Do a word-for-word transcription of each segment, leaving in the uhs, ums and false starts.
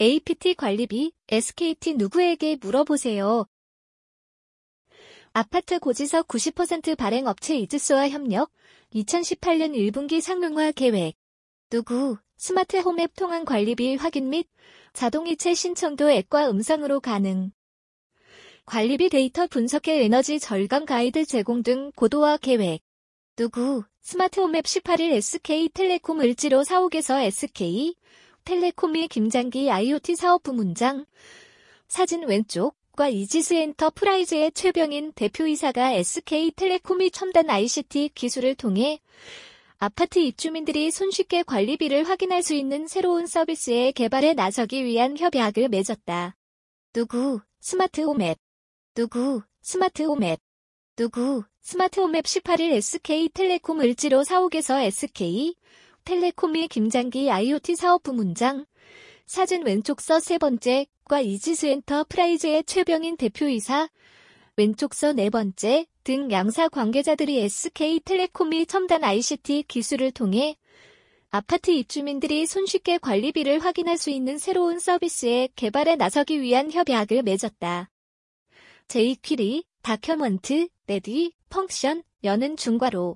에이피티 관리비, 에스케이티 누구에게 물어보세요. 아파트 고지서 구십 퍼센트 발행 업체 이지스와 협력, 이천십팔 년 일 분기 상용화 계획. 누구, 스마트홈 앱 통한 관리비 확인 및 자동이체 신청도 앱과 음성으로 가능. 관리비 데이터 분석해 에너지 절감 가이드 제공 등 고도화 계획. 누구, 스마트홈 앱 십팔 일 에스케이텔레콤 을지로 사옥에서 에스케이텔레콤이 김장기 아이오티 사업 부문장. 사진 왼쪽과 이지스 엔터프라이즈의 최병인 대표이사가 에스케이텔레콤이 첨단 아이씨티 기술을 통해 아파트 입주민들이 손쉽게 관리비를 확인할 수 있는 새로운 서비스의 개발에 나서기 위한 협약을 맺었다. 누구, 스마트홈 앱. 누구, 스마트홈 앱. 누구, 스마트홈 앱 십팔 일 에스케이텔레콤 을지로 사옥에서 에스케이텔레콤이 김장기 아이오티 사업 부문장. 사진 왼쪽서 세 번째과 이지스 엔터프라이즈의 최병인 대표이사. 왼쪽서 네 번째 등 양사 관계자들이 에스케이텔레콤이 첨단 아이씨티 기술을 통해 아파트 입주민들이 손쉽게 관리비를 확인할 수 있는 새로운 서비스의 개발에 나서기 위한 협약을 맺었다. 제이퀴리, 다큐먼트, 레디, 펑션, 여는 중괄호.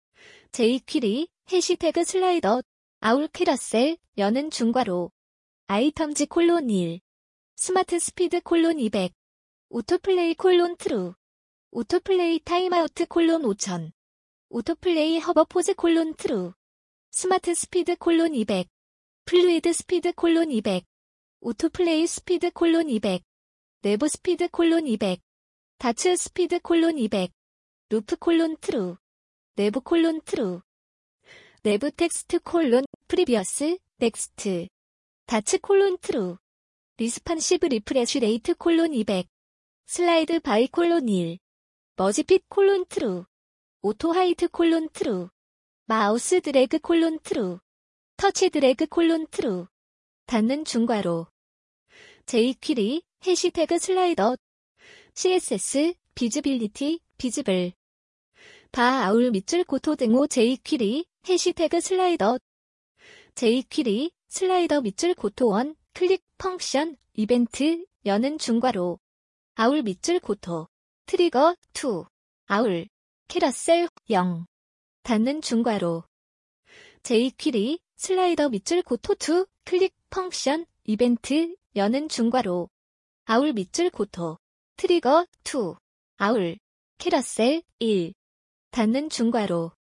제이퀴리, 해시태그 슬라이더, 아울 캐러셀, 여는 중괄호. 아이텀즈 콜론 일. 스마트 스피드 콜론 이백. 오토플레이 콜론 트루. 오토플레이 타임아우트 콜론 오천. 오토플레이 허버포즈 콜론 트루. 스마트 스피드 콜론 이백. 플루이드 스피드 콜론 이백. 오토플레이 스피드 콜론 이백. 내부 스피드 콜론 이백. 다츠 스피드 콜론 이백. 루프 콜론 트루. 내부 콜론 트루. 내부 텍스트 콜론 프리비어스 넥스트. 다츠 콜론 트루. 리스판시브 리프레쉬 레이트 콜론 이백. 슬라이드 바이 콜론 일. 머지핏 콜론 트루. 오토 하이트 콜론 트루. 마우스 드래그 콜론 트루. 터치 드래그 콜론 트루. 닫는 중괄호. 제이퀴리, 해시태그 슬라이더. 씨에스에스, 비즈빌리티, 비즈블. 바 아울 밑줄 고토 등호 제이퀴리, 해시태그 슬라이더. 제이퀴리, 슬라이더 밑줄 고토 원, 클릭 펑션, 이벤트, 여는 중괄호. 아울 밑줄 고토. 트리거 투. 아울. 캐러셀 영. 닫는 중괄호. 제이퀴리, 슬라이더 밑줄 고토 투, 클릭 펑션, 이벤트, 여는 중괄호. 아울 밑줄 고토. 트리거 투. 아울. 캐러셀 일. 닫는 중괄호.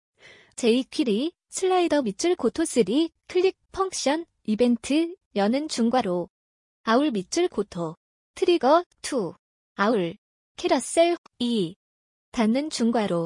제이퀴리, 슬라이더 밑줄 고토 쓰리, 클릭 펑션, 이벤트, 여는 중괄호. 아울 밑줄 고토. 트리거 투. 아울. 캐러셀 이. 닫는 중괄호.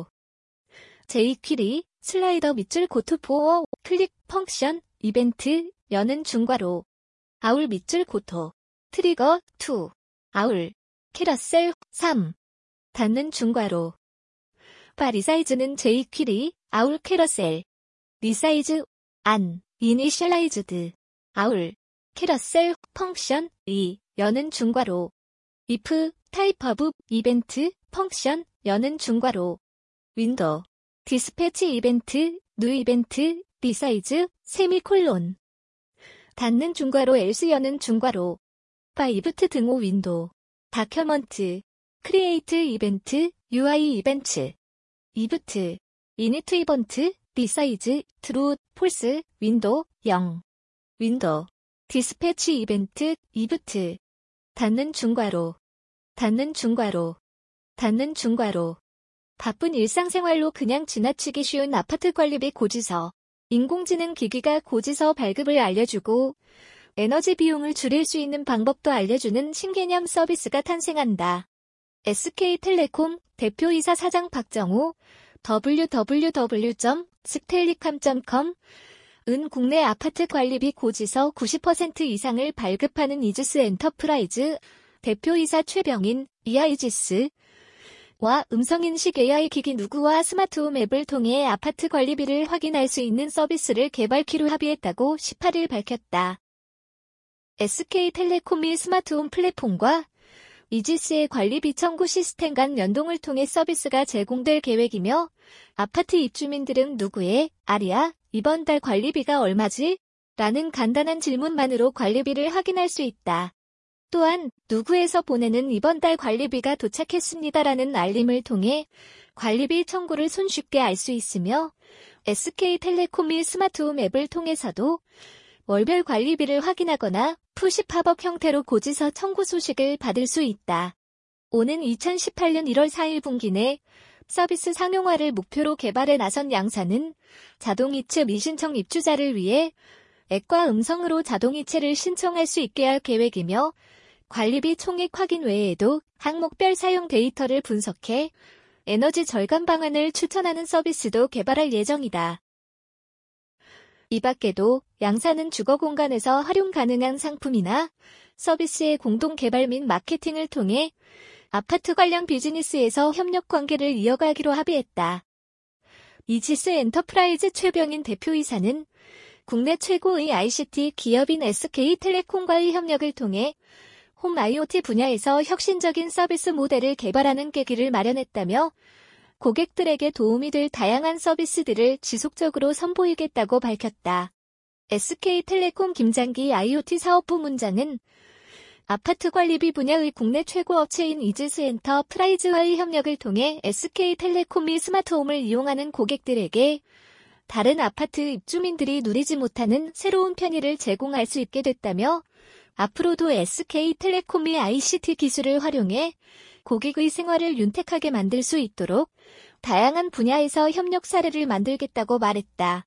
제이퀴리, 슬라이더 밑줄 고토 포, 클릭 펑션, 이벤트, 여는 중괄호. 아울 밑줄 고토. 트리거 투. 아울. 캐러셀 삼. 닫는 중괄호. 바 리사이즈는 제이퀴리, 아울 캐러셀. 리사이즈, 안, 이니셜라이즈드. 아울. 캐러셀, 펑션, 이, 여는 중괄호. if, 타입 오브, 이벤트, 펑션, 여는 중괄호. 윈도우. 디스패치 이벤트, 뉴 이벤트, 리사이즈, 세미콜론. 닫는 중괄호 else 여는 중괄호. 바 이브트 등호 윈도우. 다큐먼트. 크리에이트 이벤트, 유아이 이벤트. 이브트. 이니트 이번트, 리사이즈, 트루, 폴스, 윈도우, 영. 윈도우. 디스패치 이벤트, 이브트. 닫는 중괄호. 닫는 중괄호. 닫는 중괄호. 바쁜 일상생활로 그냥 지나치기 쉬운 아파트 관리비 고지서. 인공지능 기기가 고지서 발급을 알려주고 에너지 비용을 줄일 수 있는 방법도 알려주는 신개념 서비스가 탄생한다. 에스케이텔레콤 대표이사 사장 박정우 더블유 더블유 더블유 점 스텔리캄 점 컴 은 국내 아파트 관리비 고지서 구십 퍼센트 이상을 발급하는 이지스 엔터프라이즈 대표이사 최병인 이아이지스 와 음성인식 에이아이 기기 누구와 스마트홈 앱을 통해 아파트 관리비를 확인할 수 있는 서비스를 개발키로 합의했다고 십팔 일 밝혔다. 에스케이텔레콤이 스마트홈 플랫폼과 이지스의 관리비 청구 시스템 간 연동을 통해 서비스가 제공될 계획이며 아파트 입주민들은 누구의, 아리아, 이번 달 관리비가 얼마지? 라는 간단한 질문만으로 관리비를 확인할 수 있다. 또한 누구에서 보내는 이번 달 관리비가 도착했습니다라는 알림을 통해 관리비 청구를 손쉽게 알 수 있으며 에스케이텔레콤이 스마트홈 앱을 통해서도 월별 관리비를 확인하거나 푸시 팝업 형태로 고지서 청구 소식을 받을 수 있다. 오는 이천십팔 년 일월 사일 분기 내 서비스 상용화를 목표로 개발에 나선 양사는 자동이체 미신청 입주자를 위해 앱과 음성으로 자동이체를 신청할 수 있게 할 계획이며 관리비 총액 확인 외에도 항목별 사용 데이터를 분석해 에너지 절감 방안을 추천하는 서비스도 개발할 예정이다. 이 밖에도 양사는 주거 공간에서 활용 가능한 상품이나 서비스의 공동 개발 및 마케팅을 통해 아파트 관련 비즈니스에서 협력 관계를 이어가기로 합의했다. 이지스 엔터프라이즈 최병인 대표이사는 국내 최고의 아이씨티 기업인 에스케이텔레콤과의 협력을 통해 홈 아이오티 분야에서 혁신적인 서비스 모델을 개발하는 계기를 마련했다며 고객들에게 도움이 될 다양한 서비스들을 지속적으로 선보이겠다고 밝혔다. 에스케이텔레콤 김장기 아이오티 사업부문장은 아파트 관리비 분야의 국내 최고 업체인 이지스 엔터프라이즈와의 협력을 통해 에스케이텔레콤이 스마트홈을 이용하는 고객들에게 다른 아파트 입주민들이 누리지 못하는 새로운 편의를 제공할 수 있게 됐다며 앞으로도 에스케이텔레콤이 아이씨티 기술을 활용해 고객의 생활을 윤택하게 만들 수 있도록 다양한 분야에서 협력 사례를 만들겠다고 말했다.